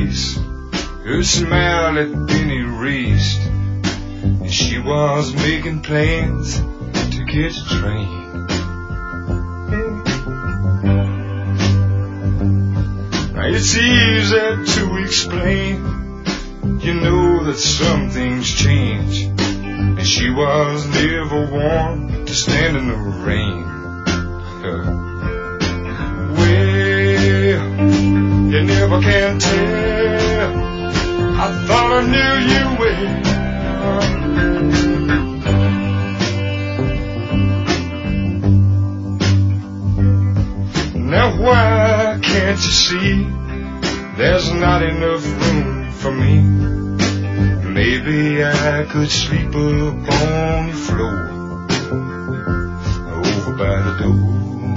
face, her smile had been erased, and she was making plans to catch a train. Now it's easy to explain, you know that some things change, and she was never one to stand in the rain. Well, you never can tell, I thought I knew you well. Now why can't you see there's not enough room for me? Maybe I could sleep up on your floor, over by the door.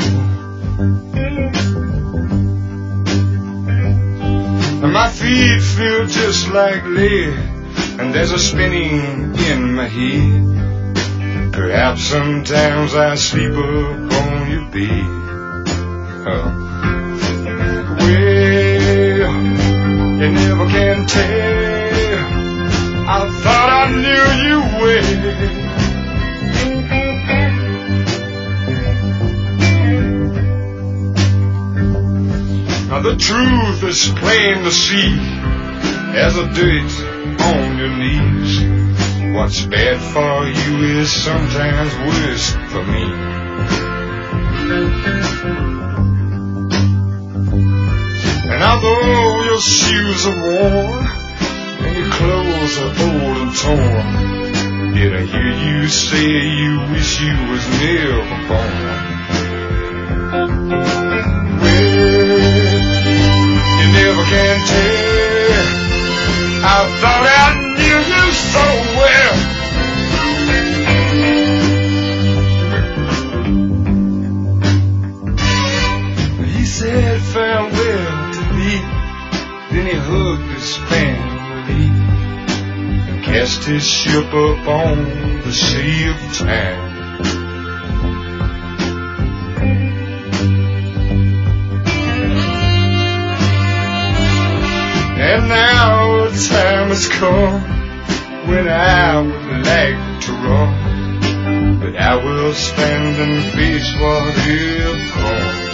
And my feet feel just like lead, and there's a spinning in my head. Perhaps sometimes I sleep up on your bed. Well, you never can tell, I thought I knew you well. Now the truth is plain to see, as a dirt on your knees. What's bad for you is sometimes worse for me. And although your shoes are worn and your clothes are old and torn, did I hear you say you wish you was never born? Well, you never can tell, I thought I knew you so well. He said farewell to me, then he hugged his family and cast his ship up on the sea of time. And now the time has come when I would like to run, but I will stand and face whatever comes.